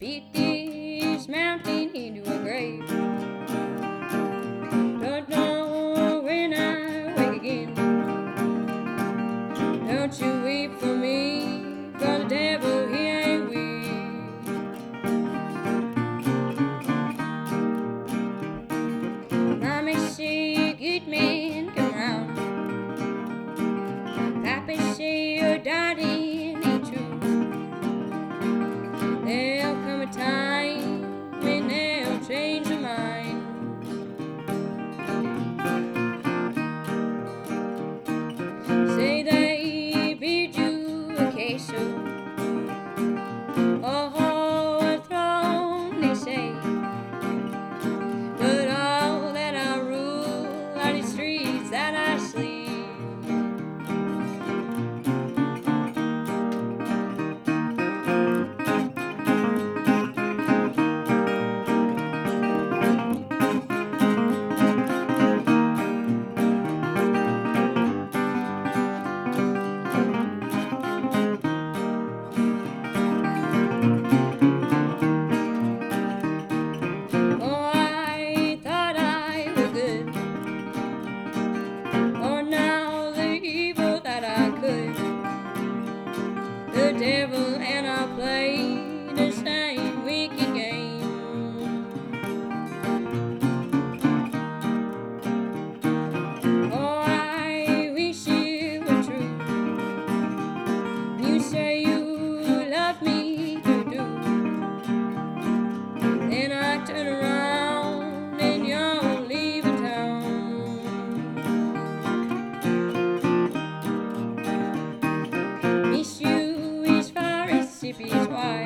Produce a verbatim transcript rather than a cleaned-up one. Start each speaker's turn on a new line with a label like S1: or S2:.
S1: beat this mountain into a grave. Don't know when I wake again. Don't you weep for me, for the devil he ain't weak. Mommy say good men come round. Papa say your daddy ain't true. There'll come a time when they'll change their mind. Say they bid you a queso, oh, a throne they say, but all that I rule are the streets that I sleep. The devil and I play the same wicked game. Oh, I wish it were true. You say you love me to do, then I turn around and you're leaving town. Miss you Mississippi's wide.